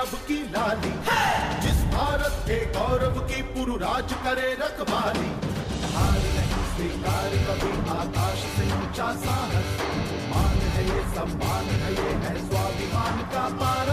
सबकी लाली, जिस भारत के गौरव की पुरुराज करे रखवाली। हार नहीं स्वीकार कभी आकाश से ऊंचा साहस, मान है ये सम्मान है ये है स्वाभिमान का पार।